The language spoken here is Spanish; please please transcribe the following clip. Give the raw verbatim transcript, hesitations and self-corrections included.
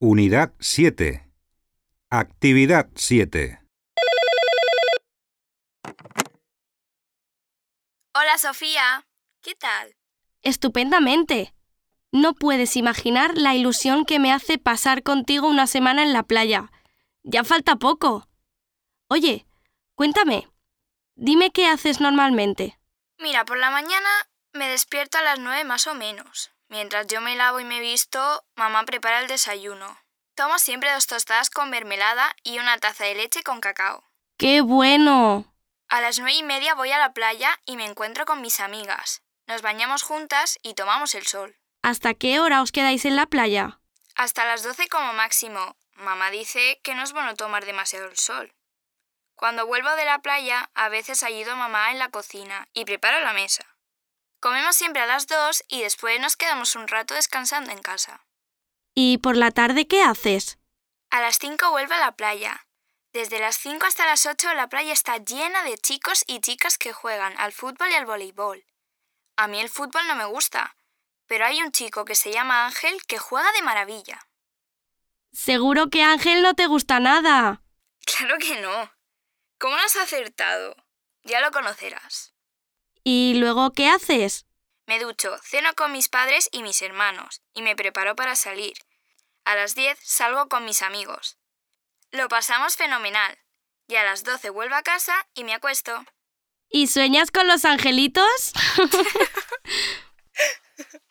Unidad siete. Actividad siete. Hola, Sofía. ¿Qué tal? Estupendamente. No puedes imaginar la ilusión que me hace pasar contigo una semana en la playa. Ya falta poco. Oye, cuéntame, dime qué haces normalmente. Mira, por la mañana me despierto a las nueve más o menos. Mientras yo me lavo y me visto, mamá prepara el desayuno. Tomo siempre dos tostadas con mermelada y una taza de leche con cacao. ¡Qué bueno! A las nueve y media voy a la playa y me encuentro con mis amigas. Nos bañamos juntas y tomamos el sol. ¿Hasta qué hora os quedáis en la playa? Hasta las doce como máximo. Mamá dice que no es bueno tomar demasiado el sol. Cuando vuelvo de la playa, a veces ayudo a mamá en la cocina y preparo la mesa. Comemos siempre a las dos y después nos quedamos un rato descansando en casa. ¿Y por la tarde qué haces? A las cinco vuelvo a la playa. Desde las cinco hasta las ocho la playa está llena de chicos y chicas que juegan al fútbol y al voleibol. A mí el fútbol no me gusta, pero hay un chico que se llama Ángel que juega de maravilla. Seguro que Ángel no te gusta nada. Claro que no. ¿Cómo lo has acertado? Ya lo conocerás. ¿Y luego qué haces? Me ducho, ceno con mis padres y mis hermanos y me preparo para salir. A las diez salgo con mis amigos. Lo pasamos fenomenal. Y a las doce vuelvo a casa y me acuesto. ¿Y sueñas con los angelitos?